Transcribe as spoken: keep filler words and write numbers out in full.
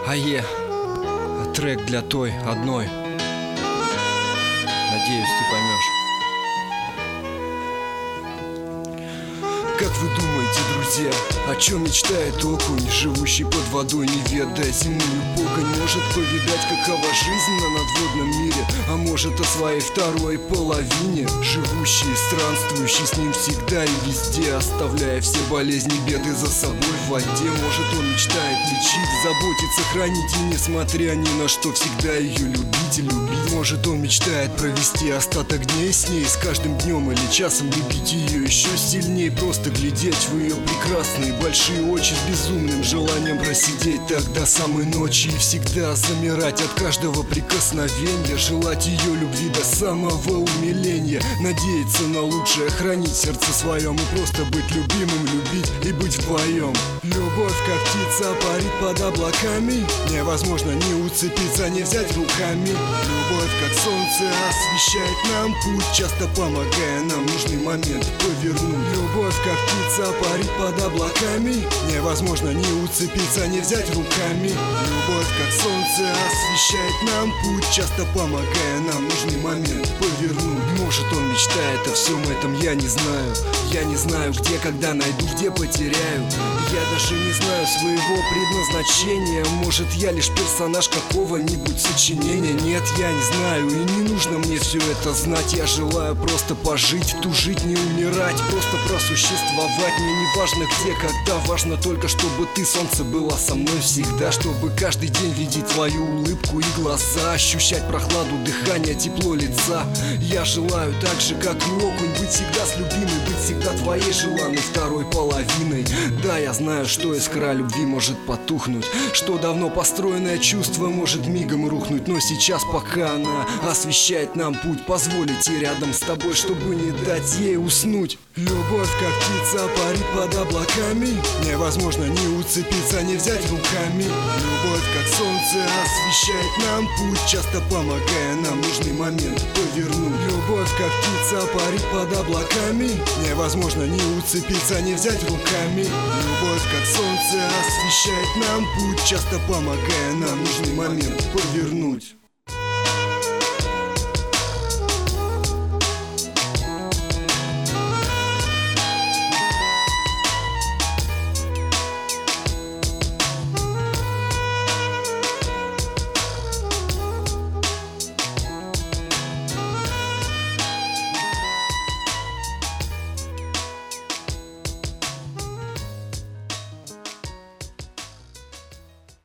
Ае, трек для той одной. Надеюсь, ты поймешь. Как вы думаете, друзья, о чем мечтает окунь, живущий под водой, не ведая земную погонь? Может повидать, какова жизнь на надводном мире, а может о своей второй половине, живущий и странствующий с ним всегда и везде, оставляя все болезни, беды за собой в воде. Может он мечтает лечить, заботиться, хранить и, несмотря ни на что, всегда ее любить и любить. Может он мечтает провести остаток дней с ней, с каждым днем или часом любить ее еще сильнее, просто глядеть в ее прекрасные большие очи с безумным желанием просидеть так до самой ночи и всегда замирать от каждого прикосновения, желать ее любви до самого умиления, надеяться на лучшее, хранить сердце своем и просто быть любимым, любить и быть вдвоем. Любовь, как птица, парит под облаками, невозможно не уцепиться, не взять руками. Любовь, как солнце, освещает нам путь, часто помогая нам в нужный момент повернуть. Любовь, как птица, парит под облаками, невозможно не уцепиться, не взять руками. Любовь, как солнце, освещает нам путь, часто помогая нам в нужный момент повернуть. Может он мечтает о всем этом, я не знаю. Я не знаю, где, когда найду, где потеряю. Я даже не знаю своего предназначения. Может, я лишь персонаж какого-нибудь сочинения. Нет, я не знаю, и не нужно мне все это знать. Я желаю просто пожить, тужить, не умирать, просто просуществовать. Мне не важно где, когда, важно только, чтобы ты, солнце, была со мной всегда. Чтобы каждый день видеть твою улыбку и глаза, ощущать прохладу дыхания, тепло лица. Я желаю так же, как и окунь, быть всегда с любимой, быть всегда твоей желанной второй половиной. Да, я знаю, что искра любви может потухнуть, что давно построенное чувство может мигом рухнуть, но сейчас, пока она освещает нам путь, позволить ей рядом с тобой, чтобы не дать ей уснуть. Любовь, как птица, парит под облаками, невозможно не уцепиться, не взять руками. Любовь, как солнце, освещает нам путь, часто помогая нам в нужный момент повернуть. Любовь, как птица, парит под облаками, невозможно не уцепиться, не взять руками. Любовь, как солнце, освещает нам путь, часто помогая нам в нужный момент повернуть.